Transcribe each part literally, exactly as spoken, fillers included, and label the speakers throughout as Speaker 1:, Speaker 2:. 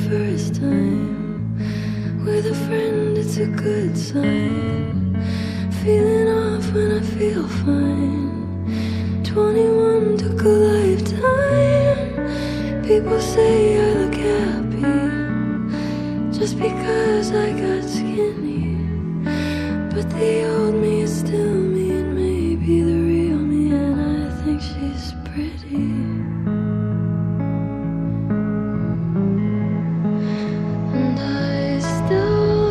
Speaker 1: first time. With a friend, it's a good sign. Feeling off when I feel fine. twenty-one took a lifetime. People say I look happy just because I got skinny. But the old me is still me, and maybe the real me, and I think she's pretty. And I still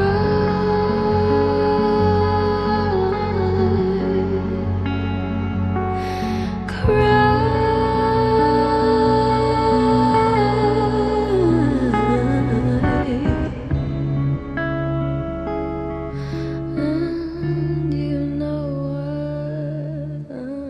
Speaker 1: cry, cry. And you know what?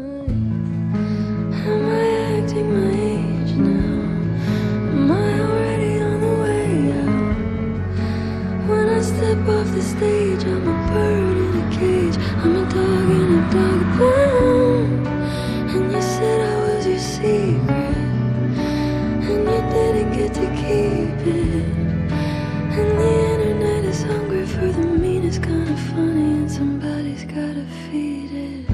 Speaker 1: Am I acting my age now? Am I already on the way out? When I step off the stage, I'm a bird in a cage. I'm a dog in a dog pound. And you said I was your secret, and you didn't get to keep it. And the internet is hungry for the meanest kind of funny, and somebody's gotta feed it.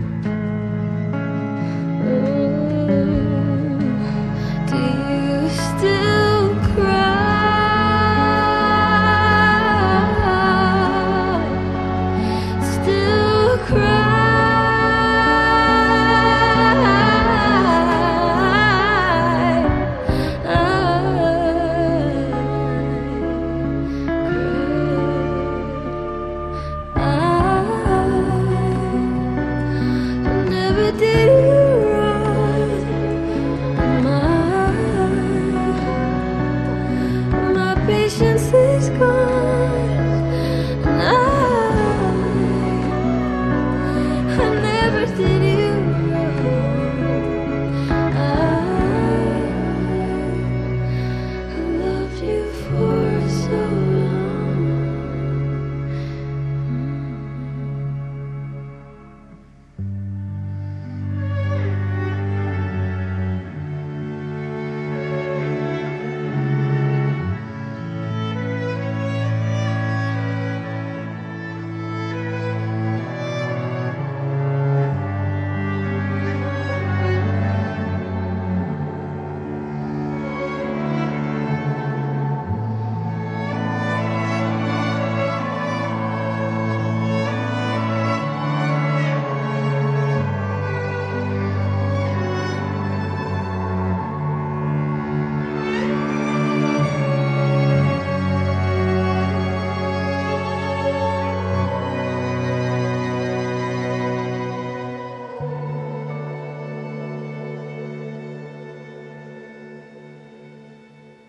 Speaker 1: Ooh, do you still cry? Still cry? Never did you wrong. My, my patience is gone.